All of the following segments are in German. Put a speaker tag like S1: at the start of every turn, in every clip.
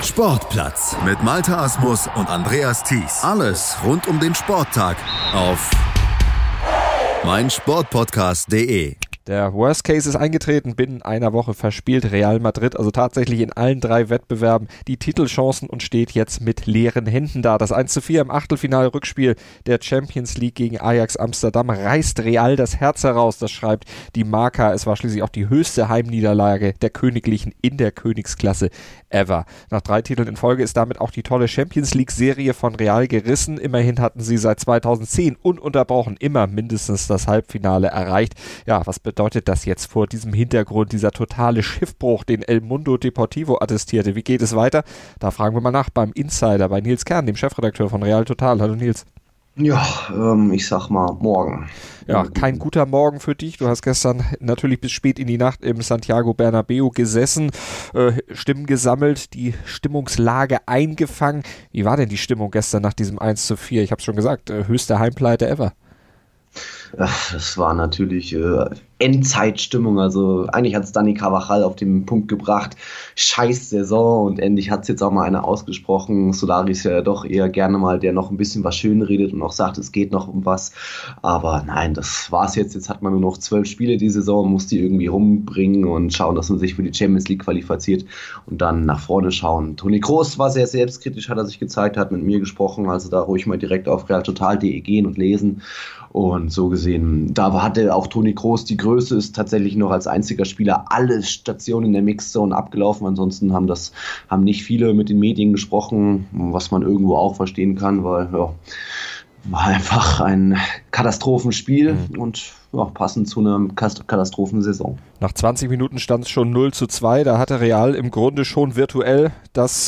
S1: Sportplatz mit Malte Asmus und Andreas Thies. Alles rund um den Sporttag auf meinsportpodcast.de.
S2: Der Worst Case ist eingetreten, binnen einer Woche verspielt Real Madrid, also tatsächlich in allen 3 Wettbewerben, die Titelchancen und steht jetzt mit leeren Händen da. Das 1:4 im Achtelfinale-Rückspiel der Champions League gegen Ajax Amsterdam reißt Real das Herz heraus, das schreibt die Marca. Es war schließlich auch die höchste Heimniederlage der Königlichen in der Königsklasse ever. Nach 3 Titeln in Folge ist damit auch die tolle Champions League-Serie von Real gerissen. Immerhin hatten sie seit 2010 ununterbrochen immer mindestens das Halbfinale erreicht. Ja, was bedeutet das jetzt vor diesem Hintergrund, dieser totale Schiffbruch, den El Mundo Deportivo attestierte? Wie geht es weiter? Da fragen wir mal nach beim Insider, bei Nils Kern, dem Chefredakteur von Real Total. Hallo Nils.
S3: Ja, ich sag mal morgen.
S2: Ja, kein guter Morgen für dich. Du hast gestern natürlich bis spät in die Nacht im Santiago Bernabéu gesessen, Stimmen gesammelt, die Stimmungslage eingefangen. Wie war denn die Stimmung gestern nach diesem 1:4? Ich habe es schon gesagt, höchste Heimpleite ever.
S3: Das war natürlich Endzeitstimmung, also eigentlich hat es Dani Carvajal auf den Punkt gebracht, scheiß Saison, und endlich hat es jetzt auch mal einer ausgesprochen. Solari ist ja doch eher gerne mal, der noch ein bisschen was schön redet und auch sagt, es geht noch um was, aber nein, das war's jetzt hat man nur noch 12 Spiele die Saison, muss die irgendwie rumbringen und schauen, dass man sich für die Champions League qualifiziert und dann nach vorne schauen. Toni Kroos war sehr selbstkritisch, hat er sich gezeigt, hat mit mir gesprochen, also da ruhig mal direkt auf realtotal.de gehen und lesen. Und so gesehen, da hatte auch Toni Kroos die Größe, ist tatsächlich noch als einziger Spieler alle Stationen in der Mixzone abgelaufen. Ansonsten haben nicht viele mit den Medien gesprochen, was man irgendwo auch verstehen kann, weil ja, war einfach ein Katastrophenspiel und ja, passend zu einer Katastrophensaison.
S2: Nach 20 Minuten stand es schon 0:2, da hatte Real im Grunde schon virtuell das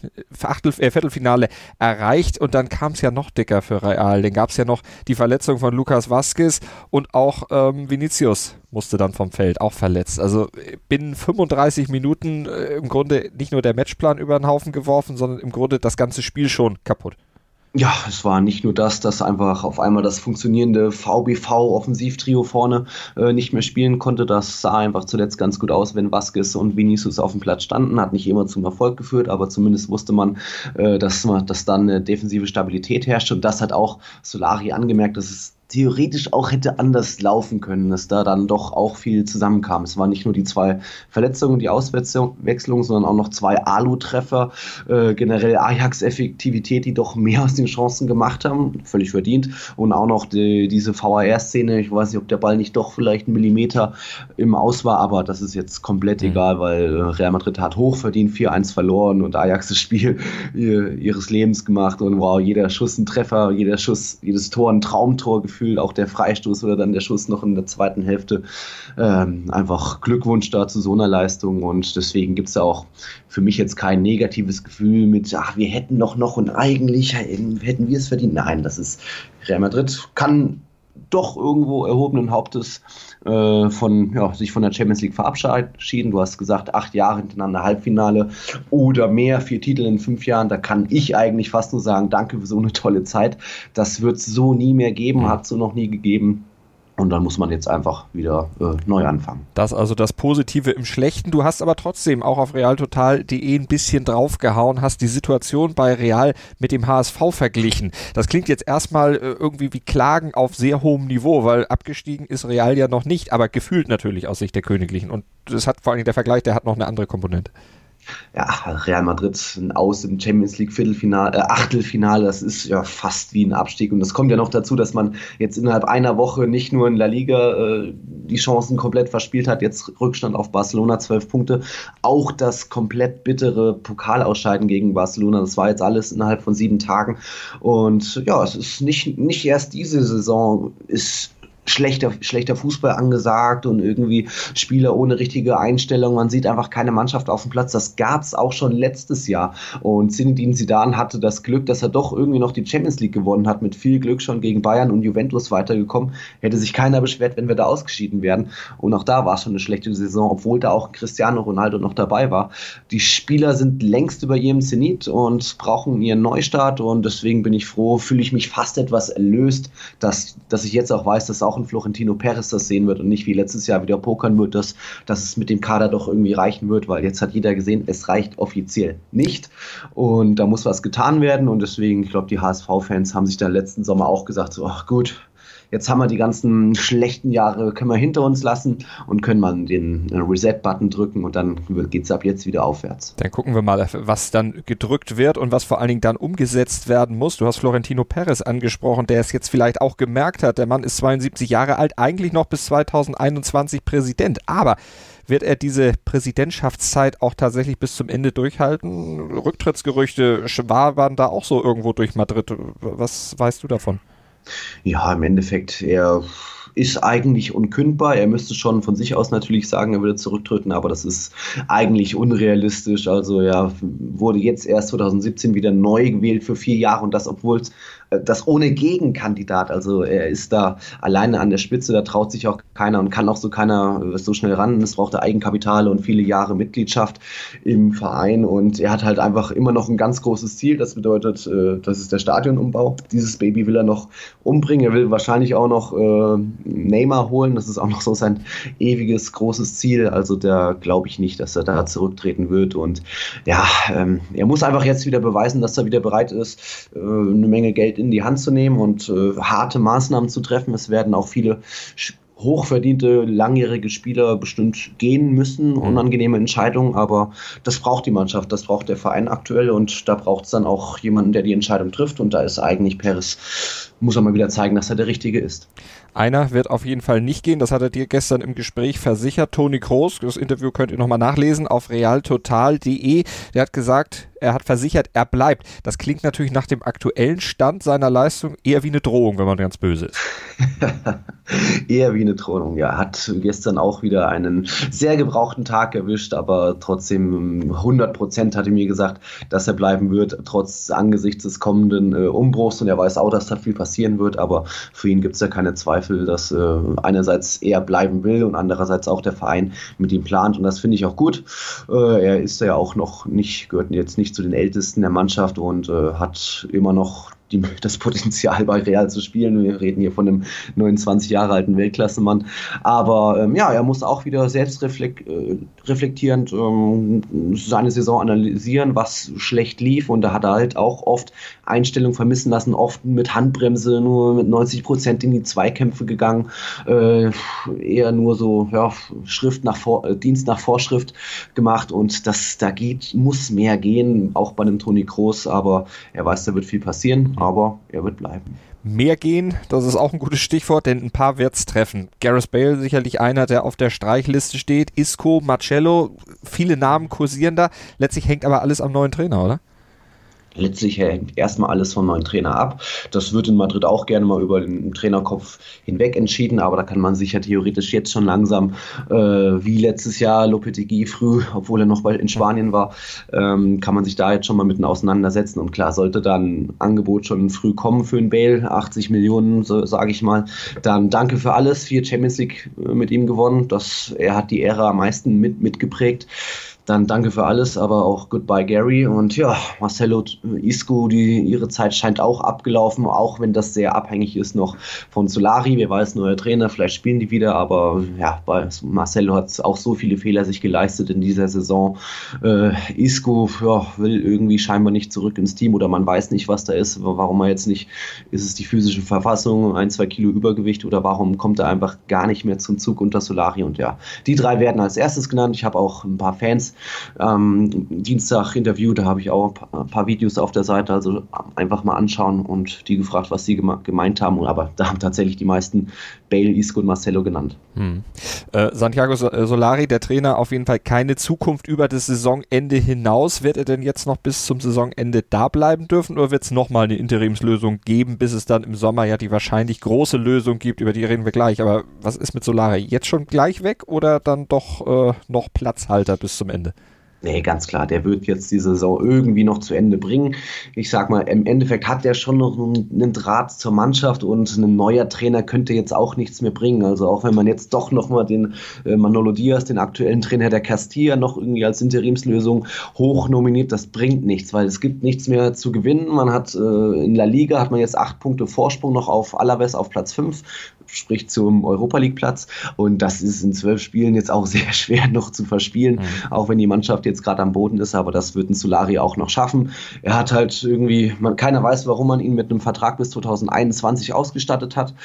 S2: Viertelfinale erreicht und dann kam es ja noch dicker für Real. Dann gab es ja noch die Verletzung von Lucas Vázquez und auch Vinicius musste dann vom Feld, auch verletzt. Also binnen 35 Minuten im Grunde nicht nur der Matchplan über den Haufen geworfen, sondern im Grunde das ganze Spiel schon kaputt.
S3: Ja, es war nicht nur das, dass einfach auf einmal das funktionierende VBV-Offensivtrio vorne nicht mehr spielen konnte. Das sah einfach zuletzt ganz gut aus, wenn Vázquez und Vinicius auf dem Platz standen. Hat nicht immer zum Erfolg geführt, aber zumindest wusste man, dass dann eine defensive Stabilität herrscht. Und das hat auch Solari angemerkt, dass es theoretisch auch hätte anders laufen können, dass da dann doch auch viel zusammenkam. Es waren nicht nur die 2 Verletzungen, die Auswechslung, sondern auch noch 2 Alu-Treffer, generell Ajax-Effektivität, die doch mehr aus den Chancen gemacht haben, völlig verdient, und auch noch diese VAR-Szene, ich weiß nicht, ob der Ball nicht doch vielleicht 1 Millimeter im Aus war, aber das ist jetzt komplett egal, weil Real Madrid hat hochverdient 4-1 verloren und Ajax das Spiel ihres Lebens gemacht und wow, jeder Schuss ein Treffer, jedes Tor ein Traumtor gefühlt, auch der Freistoß oder dann der Schuss noch in der zweiten Hälfte. Einfach Glückwunsch da zu so einer Leistung und deswegen gibt es da auch für mich jetzt kein negatives Gefühl mit, wir hätten noch und eigentlich hätten wir es verdient. Nein, das ist Real Madrid, kann doch irgendwo erhobenen Hauptes sich von der Champions League verabschieden. Du hast gesagt, 8 Jahre hintereinander Halbfinale oder mehr, 4 Titel in 5 Jahren. Da kann ich eigentlich fast nur sagen, danke für so eine tolle Zeit. Das wird es so nie mehr geben, hat es so noch nie gegeben. Und dann muss man jetzt einfach wieder neu anfangen.
S2: Das also das Positive im Schlechten. Du hast aber trotzdem auch auf realtotal.de ein bisschen draufgehauen, hast die Situation bei Real mit dem HSV verglichen. Das klingt jetzt erstmal irgendwie wie Klagen auf sehr hohem Niveau, weil abgestiegen ist Real ja noch nicht, aber gefühlt natürlich aus Sicht der Königlichen. Und das hat vor allem der Vergleich, der hat noch eine andere Komponente.
S3: Ja, Real Madrid aus im Champions League Achtelfinale, das ist ja fast wie ein Abstieg. Und es kommt ja noch dazu, dass man jetzt innerhalb einer Woche nicht nur in La Liga die Chancen komplett verspielt hat, jetzt Rückstand auf Barcelona, 12 Punkte. Auch das komplett bittere Pokalausscheiden gegen Barcelona, das war jetzt alles innerhalb von 7 Tagen. Und ja, es ist nicht erst diese Saison ist schlechter Fußball angesagt und irgendwie Spieler ohne richtige Einstellung. Man sieht einfach keine Mannschaft auf dem Platz. Das gab es auch schon letztes Jahr. Und Zinedine Zidane hatte das Glück, dass er doch irgendwie noch die Champions League gewonnen hat. Mit viel Glück schon gegen Bayern und Juventus weitergekommen. Hätte sich keiner beschwert, wenn wir da ausgeschieden wären. Und auch da war es schon eine schlechte Saison, obwohl da auch Cristiano Ronaldo noch dabei war. Die Spieler sind längst über ihrem Zenit und brauchen ihren Neustart. Und deswegen bin ich froh, fühle ich mich fast etwas erlöst, dass ich jetzt auch weiß, dass auch auch ein Florentino Perez das sehen wird und nicht wie letztes Jahr wieder pokern wird, dass es mit dem Kader doch irgendwie reichen wird, weil jetzt hat jeder gesehen, es reicht offiziell nicht und da muss was getan werden und deswegen, ich glaube, die HSV-Fans haben sich da letzten Sommer auch gesagt, so, ach gut, jetzt haben wir die ganzen schlechten Jahre, können wir hinter uns lassen und können mal den Reset-Button drücken und dann geht es ab jetzt wieder aufwärts.
S2: Dann gucken wir mal, was dann gedrückt wird und was vor allen Dingen dann umgesetzt werden muss. Du hast Florentino Perez angesprochen, der es jetzt vielleicht auch gemerkt hat. Der Mann ist 72 Jahre alt, eigentlich noch bis 2021 Präsident. Aber wird er diese Präsidentschaftszeit auch tatsächlich bis zum Ende durchhalten? Rücktrittsgerüchte waren da auch so irgendwo durch Madrid. Was weißt du davon?
S3: Ja, im Endeffekt, er ist eigentlich unkündbar. Er müsste schon von sich aus natürlich sagen, er würde zurücktreten, aber das ist eigentlich unrealistisch. Also er wurde jetzt erst 2017 wieder neu gewählt für 4 Jahre und das, obwohl das ohne Gegenkandidat, also er ist da alleine an der Spitze, da traut sich auch keiner und kann auch so keiner so schnell ran. Es braucht Eigenkapital und viele Jahre Mitgliedschaft im Verein und er hat halt einfach immer noch ein ganz großes Ziel, das bedeutet, das ist der Stadionumbau. Dieses Baby will er noch umbringen, er will wahrscheinlich auch noch Neymar holen, das ist auch noch so sein ewiges großes Ziel, also da glaube ich nicht, dass er da zurücktreten wird und ja, er muss einfach jetzt wieder beweisen, dass er wieder bereit ist, eine Menge Geld in die Hand zu nehmen und harte Maßnahmen zu treffen. Es werden auch viele hochverdiente, langjährige Spieler bestimmt gehen müssen, unangenehme Entscheidungen, aber das braucht die Mannschaft, das braucht der Verein aktuell und da braucht es dann auch jemanden, der die Entscheidung trifft und da ist eigentlich Perez, muss er mal wieder zeigen, dass er der Richtige ist.
S2: Einer wird auf jeden Fall nicht gehen, das hat er dir gestern im Gespräch versichert, Toni Kroos, das Interview könnt ihr nochmal nachlesen auf realtotal.de, der hat gesagt, er hat versichert, er bleibt. Das klingt natürlich nach dem aktuellen Stand seiner Leistung eher wie eine Drohung, wenn man ganz böse ist.
S3: Eher wie eine Drohung, ja. Hat gestern auch wieder einen sehr gebrauchten Tag erwischt, aber trotzdem 100% hat er mir gesagt, dass er bleiben wird, trotz angesichts des kommenden Umbruchs und er weiß auch, dass da viel passieren wird, aber für ihn gibt es ja keine Zweifel, dass einerseits er bleiben will und andererseits auch der Verein mit ihm plant und das finde ich auch gut. Er ist ja auch noch nicht, gehört jetzt nicht zu den Ältesten der Mannschaft und hat immer noch das Potenzial bei Real zu spielen. Wir reden hier von einem 29 Jahre alten Weltklassemann. Aber ja, er muss auch wieder selbst reflektierend seine Saison analysieren, was schlecht lief. Und da hat er halt auch oft Einstellungen vermissen lassen, oft mit Handbremse, nur mit 90% in die Zweikämpfe gegangen. Eher nur so ja, Dienst nach Vorschrift gemacht. Und muss mehr gehen, auch bei einem Toni Kroos. Aber er weiß, da wird viel passieren. Aber er wird bleiben.
S2: Mehr gehen, das ist auch ein gutes Stichwort, denn ein paar wird's treffen. Gareth Bale sicherlich einer, der auf der Streichliste steht. Isco, Marcelo, viele Namen kursieren da. Letztlich hängt aber alles am neuen Trainer, oder?
S3: Letztlich hängt erstmal alles vom neuen Trainer ab. Das wird in Madrid auch gerne mal über den Trainerkopf hinweg entschieden, aber da kann man sich ja theoretisch jetzt schon langsam, wie letztes Jahr Lopetegui früh, obwohl er noch in Spanien war, kann man sich da jetzt schon mal mitten auseinandersetzen. Und klar, sollte dann ein Angebot schon früh kommen für einen Bale, 80 Millionen, so, sage ich mal, dann danke für alles, 4 Champions League mit ihm gewonnen. Er hat die Ära am meisten mitgeprägt. Dann danke für alles, aber auch Goodbye Gary und ja, Marcelo, Isco, ihre Zeit scheint auch abgelaufen, auch wenn das sehr abhängig ist noch von Solari, wer weiß, neuer Trainer, vielleicht spielen die wieder, aber ja, bei Marcelo hat auch so viele Fehler sich geleistet in dieser Saison. Isco will irgendwie scheinbar nicht zurück ins Team oder man weiß nicht, was da ist, warum er jetzt nicht, ist es die physische Verfassung, 1-2 Kilo Übergewicht oder warum kommt er einfach gar nicht mehr zum Zug unter Solari und ja, die 3 werden als erstes genannt, ich habe auch ein paar Fans Dienstag Interview, da habe ich auch ein paar Videos auf der Seite, also einfach mal anschauen und die gefragt, was sie gemeint haben, aber da haben tatsächlich die meisten Bale, Isco und Marcelo genannt.
S2: Santiago Solari, der Trainer, auf jeden Fall keine Zukunft über das Saisonende hinaus. Wird er denn jetzt noch bis zum Saisonende da bleiben dürfen oder wird es nochmal eine Interimslösung geben, bis es dann im Sommer ja die wahrscheinlich große Lösung gibt, über die reden wir gleich, aber was ist mit Solari? Jetzt schon gleich weg oder dann doch noch Platzhalter bis zum Ende?
S3: Nee, ganz klar, der wird jetzt die Saison irgendwie noch zu Ende bringen. Ich sag mal, im Endeffekt hat der schon noch einen Draht zur Mannschaft und ein neuer Trainer könnte jetzt auch nichts mehr bringen. Also auch wenn man jetzt doch nochmal den Manolo Diaz, den aktuellen Trainer der Castilla, noch irgendwie als Interimslösung hoch nominiert, das bringt nichts, weil es gibt nichts mehr zu gewinnen. Man hat in La Liga hat man jetzt 8 Punkte Vorsprung noch auf Alaves auf Platz 5. sprich zum Europa-League-Platz. Und das ist in 12 Spielen jetzt auch sehr schwer noch zu verspielen, auch wenn die Mannschaft jetzt gerade am Boden ist. Aber das wird ein Solari auch noch schaffen. Er hat halt irgendwie, keiner weiß, warum man ihn mit einem Vertrag bis 2021 ausgestattet hat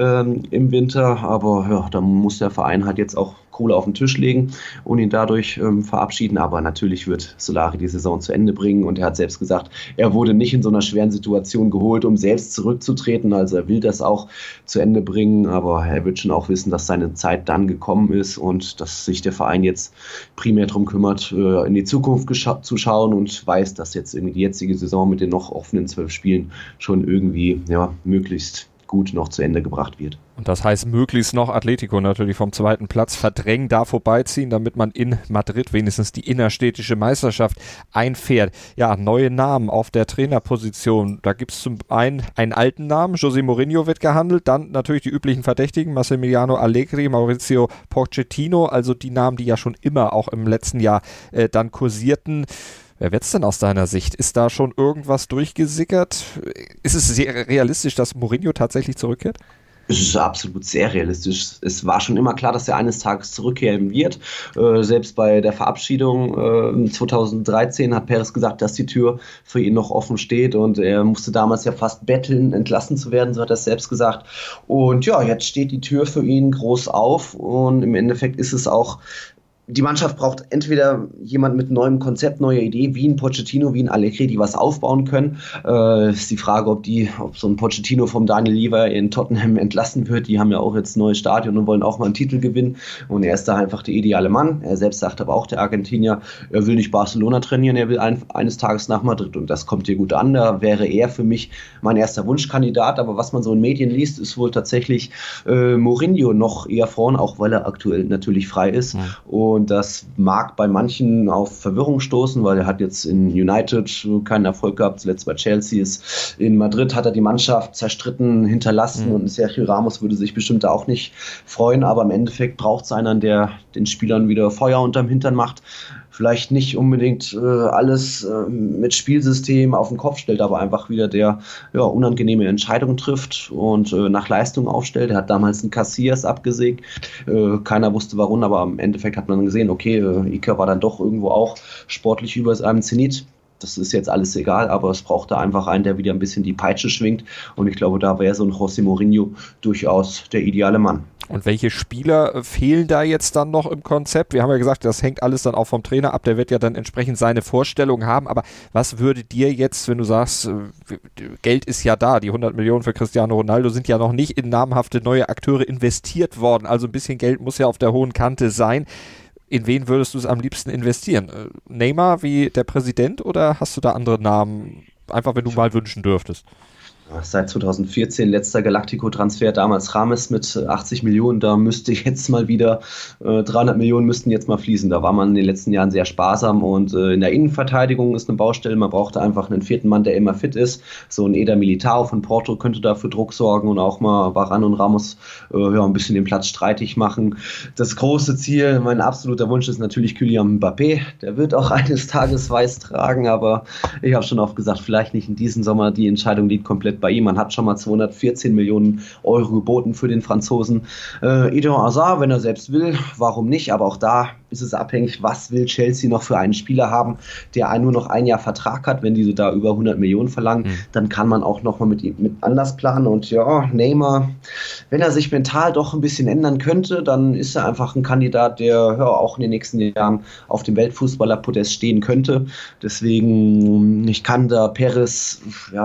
S3: im Winter. Aber ja, da muss der Verein halt jetzt auch Kohle auf den Tisch legen und ihn dadurch verabschieden. Aber natürlich wird Solari die Saison zu Ende bringen. Und er hat selbst gesagt, er wurde nicht in so einer schweren Situation geholt, um selbst zurückzutreten. Also er will das auch zu Ende bringen. Aber er wird schon auch wissen, dass seine Zeit dann gekommen ist und dass sich der Verein jetzt primär darum kümmert, in die Zukunft zu schauen und weiß, dass jetzt irgendwie die jetzige Saison mit den noch offenen 12 Spielen schon irgendwie möglichst gut noch zu Ende gebracht wird.
S2: Und das heißt, möglichst noch Atletico natürlich vom zweiten Platz verdrängen, da vorbeiziehen, damit man in Madrid wenigstens die innerstädtische Meisterschaft einfährt. Ja, neue Namen auf der Trainerposition. Da gibt es zum einen einen alten Namen, José Mourinho wird gehandelt, dann natürlich die üblichen Verdächtigen, Massimiliano Allegri, Mauricio Pochettino, also die Namen, die ja schon immer auch im letzten Jahr dann kursierten. Wer wird's denn aus deiner Sicht? Ist da schon irgendwas durchgesickert? Ist es sehr realistisch, dass Mourinho tatsächlich zurückkehrt?
S3: Es ist absolut sehr realistisch. Es war schon immer klar, dass er eines Tages zurückkehren wird. Selbst bei der Verabschiedung 2013 hat Perez gesagt, dass die Tür für ihn noch offen steht und er musste damals ja fast betteln, entlassen zu werden, so hat er es selbst gesagt. Und ja, jetzt steht die Tür für ihn groß auf und im Endeffekt ist es auch, die Mannschaft braucht entweder jemand mit neuem Konzept, neuer Idee, wie ein Pochettino, wie ein Allegri, die was aufbauen können. Ist die Frage, ob so ein Pochettino vom Daniel Levy in Tottenham entlassen wird. Die haben ja auch jetzt ein neues Stadion und wollen auch mal einen Titel gewinnen. Und er ist da einfach der ideale Mann. Er selbst sagt aber auch, der Argentinier, er will nicht Barcelona trainieren, er will eines Tages nach Madrid. Und das kommt hier gut an. Da wäre er für mich mein erster Wunschkandidat. Aber was man so in Medien liest, ist wohl tatsächlich Mourinho noch eher vorn, auch weil er aktuell natürlich frei ist. Ja. Und das mag bei manchen auf Verwirrung stoßen, weil er hat jetzt in United keinen Erfolg gehabt, zuletzt bei Chelsea ist. In Madrid hat er die Mannschaft zerstritten, hinterlassen und Sergio Ramos würde sich bestimmt da auch nicht freuen, aber im Endeffekt braucht es einen, der den Spielern wieder Feuer unterm Hintern macht. Vielleicht nicht unbedingt alles mit Spielsystem auf den Kopf stellt, aber einfach wieder der unangenehme Entscheidungen trifft und nach Leistung aufstellt. Er hat damals einen Casillas abgesägt. Keiner wusste warum, aber im Endeffekt hat man gesehen, okay, Iker war dann doch irgendwo auch sportlich über seinem Zenit. Das ist jetzt alles egal, aber es braucht da einfach einen, der wieder ein bisschen die Peitsche schwingt. Und ich glaube, da wäre so ein José Mourinho durchaus der ideale Mann.
S2: Und welche Spieler fehlen da jetzt dann noch im Konzept? Wir haben ja gesagt, das hängt alles dann auch vom Trainer ab. Der wird ja dann entsprechend seine Vorstellungen haben. Aber was würde dir jetzt, wenn du sagst, Geld ist ja da, die 100 Millionen für Cristiano Ronaldo sind ja noch nicht in namhafte neue Akteure investiert worden. Also ein bisschen Geld muss ja auf der hohen Kante sein. In wen würdest du es am liebsten investieren? Neymar wie der Präsident oder hast du da andere Namen? Einfach, wenn du mal wünschen dürftest.
S3: Seit 2014 letzter Galactico-Transfer, damals Rames mit 80 Millionen, da müsste jetzt mal wieder 300 Millionen müssten jetzt mal fließen. Da war man in den letzten Jahren sehr sparsam und in der Innenverteidigung ist eine Baustelle. Man brauchte einfach einen vierten Mann, der immer fit ist. So ein Eder Militao von Porto könnte da für Druck sorgen und auch mal Varane und Ramos ein bisschen den Platz streitig machen. Das große Ziel, mein absoluter Wunsch ist natürlich Kylian Mbappé. Der wird auch eines Tages weiß tragen, aber ich habe schon oft gesagt, vielleicht nicht in diesem Sommer. Die Entscheidung liegt komplett bei ihm. Man hat schon mal 214 Millionen Euro geboten für den Franzosen. Eden Hazard, wenn er selbst will, warum nicht? Aber auch da ist es abhängig, was will Chelsea noch für einen Spieler haben, der nur noch ein Jahr Vertrag hat. Wenn die so da über 100 Millionen verlangen, dann kann man auch noch mal mit anders planen. Und ja, Neymar, wenn er sich mental doch ein bisschen ändern könnte, dann ist er einfach ein Kandidat, der auch in den nächsten Jahren auf dem Weltfußballerpodest stehen könnte. Deswegen, ich kann da Perez,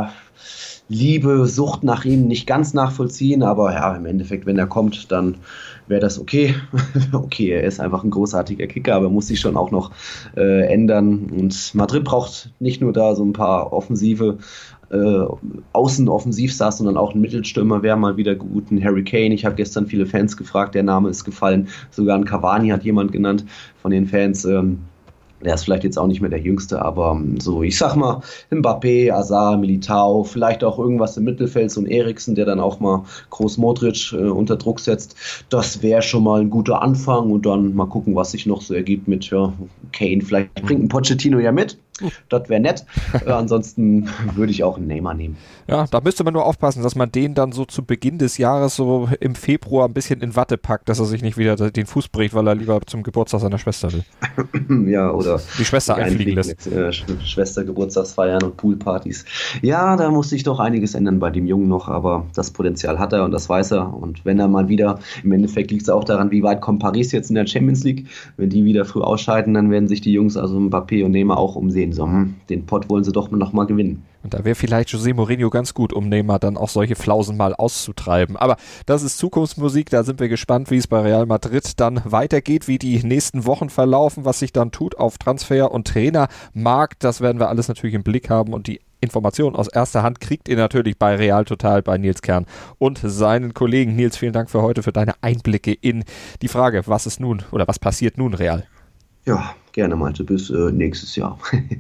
S3: Liebe, Sucht nach ihm nicht ganz nachvollziehen, aber ja, im Endeffekt, wenn er kommt, dann wäre das okay. Okay, er ist einfach ein großartiger Kicker, aber muss sich schon auch noch ändern. Und Madrid braucht nicht nur da so ein paar offensive Außenoffensivstars, sondern auch ein Mittelstürmer wäre mal wieder gut. Ein Harry Kane, ich habe gestern viele Fans gefragt, der Name ist gefallen. Sogar ein Cavani hat jemand genannt von den Fans. Der ist vielleicht jetzt auch nicht mehr der Jüngste, aber so, ich sag mal, Mbappé, Hazard, Militao, vielleicht auch irgendwas im Mittelfeld, so ein Eriksen, der dann auch mal Kroos Modric unter Druck setzt. Das wäre schon mal ein guter Anfang und dann mal gucken, was sich noch so ergibt mit Kane. Vielleicht bringt ein Pochettino ja mit. Das wäre nett. Ansonsten würde ich auch einen Neymar nehmen.
S2: Ja, da müsste man nur aufpassen, dass man den dann so zu Beginn des Jahres so im Februar ein bisschen in Watte packt, dass er sich nicht wieder den Fuß bricht, weil er lieber zum Geburtstag seiner Schwester will.
S3: Ja, oder
S2: die Schwester einfliegen lässt.
S3: Mit Schwestergeburtstagsfeiern und Poolpartys. Ja, da muss sich doch einiges ändern bei dem Jungen noch, aber das Potenzial hat er und das weiß er. Und wenn er mal wieder, im Endeffekt liegt es auch daran, wie weit kommt Paris jetzt in der Champions League. Wenn die wieder früh ausscheiden, dann werden sich die Jungs, also Mbappé und Neymar, auch umsehen. So, den Pott wollen sie doch noch mal gewinnen.
S2: Und da wäre vielleicht José Mourinho ganz gut, um Neymar dann auch solche Flausen mal auszutreiben. Aber das ist Zukunftsmusik, da sind wir gespannt, wie es bei Real Madrid dann weitergeht, wie die nächsten Wochen verlaufen, was sich dann tut auf Transfer- und Trainermarkt. Das werden wir alles natürlich im Blick haben und die Informationen aus erster Hand kriegt ihr natürlich bei Real Total, bei Nils Kern und seinen Kollegen. Nils, vielen Dank für heute, für deine Einblicke in die Frage, was ist nun oder was passiert nun Real?
S3: Ja, gerne Malte, bis nächstes Jahr.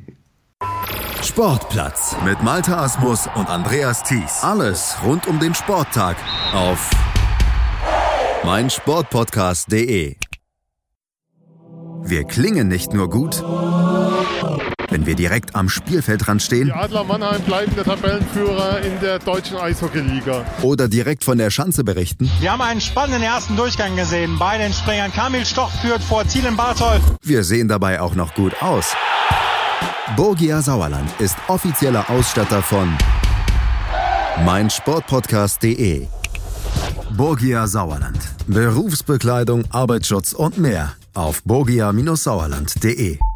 S1: Sportplatz mit Malte Asmus und Andreas Thies. Alles rund um den Sporttag auf meinsportpodcast.de. Wir klingen nicht nur gut, wenn wir direkt am Spielfeldrand stehen.
S4: Die Adler Mannheim bleiben der Tabellenführer in der deutschen Eishockeyliga.
S1: Oder direkt von der Schanze berichten.
S5: Wir haben einen spannenden ersten Durchgang gesehen. Bei den Springern Kamil Stoch führt vor Thielen Barthold.
S1: Wir sehen dabei auch noch gut aus. Borgia Sauerland ist offizieller Ausstatter von meinsportpodcast.de. Borgia Sauerland. Berufsbekleidung, Arbeitsschutz und mehr auf borgia-sauerland.de.